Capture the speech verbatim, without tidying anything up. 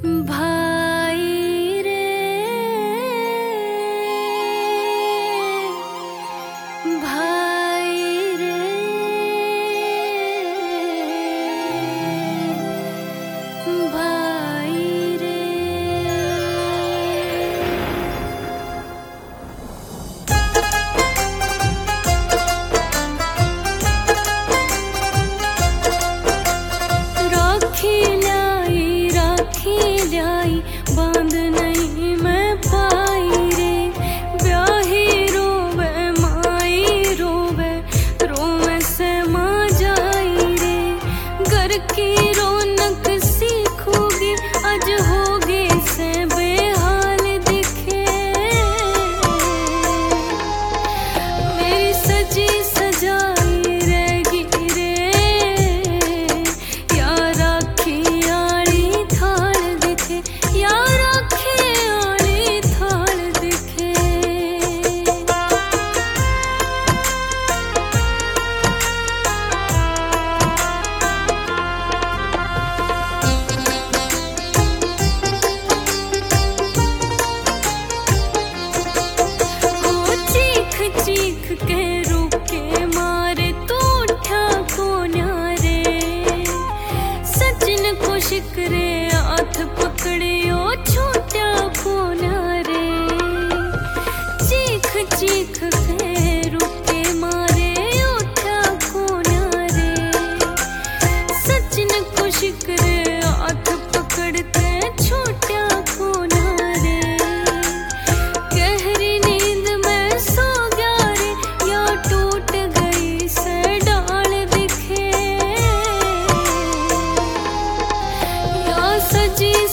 भाई रे भाई रे भाई रे। राखी लाई राखी लाई बांध नहीं मैं पाई रे। ब्याही रोवे माई रोवे रोवे से माँ जाई रे। घर की रौनक सीखोगी आज होगी से बेहाल दिखे। मेरी सजी सजाई रहेगी रे या राखी आली थाल दिखे या राखी आली थाल दिखे। ओ चीख चीख के रुके मारे तू उठा कोन्या रे। सचिन को शिकरे हाथ पकड़ियो छोटा कोन्या रे। चीख चीख के रुके मारे उठा कोन्या रे। सचिन को शिकरे हाथ पकड़ते छोटा कोन्या रे। गहरी नींद में सो गया रे या टूट गई से डाल दिखे। या सजी